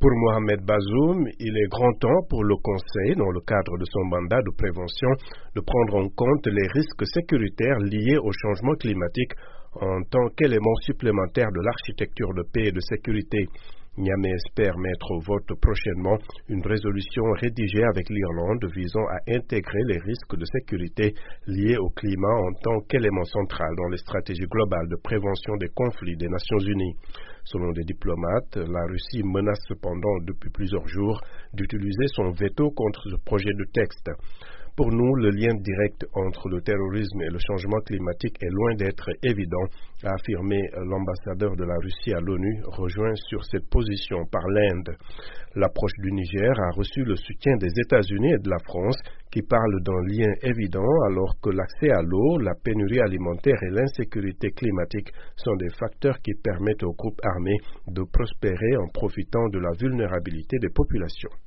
Pour Mohamed Bazoum, il est grand temps pour le Conseil, dans le cadre de son mandat de prévention, de prendre en compte les risques sécuritaires liés au changement climatique en tant qu'élément supplémentaire de l'architecture de paix et de sécurité. Niamey espère mettre au vote prochainement une résolution rédigée avec l'Irlande visant à intégrer les risques de sécurité liés au climat en tant qu'élément central dans les stratégies globales de prévention des conflits des Nations Unies. Selon des diplomates, la Russie menace cependant depuis plusieurs jours d'utiliser son veto contre ce projet de texte. Pour nous, le lien direct entre le terrorisme et le changement climatique est loin d'être évident, a affirmé l'ambassadeur de la Russie à l'ONU, rejoint sur cette position par l'Inde. L'approche du Niger a reçu le soutien des États-Unis et de la France, qui parlent d'un lien évident alors que l'accès à l'eau, la pénurie alimentaire et l'insécurité climatique sont des facteurs qui permettent aux groupes armés de prospérer en profitant de la vulnérabilité des populations.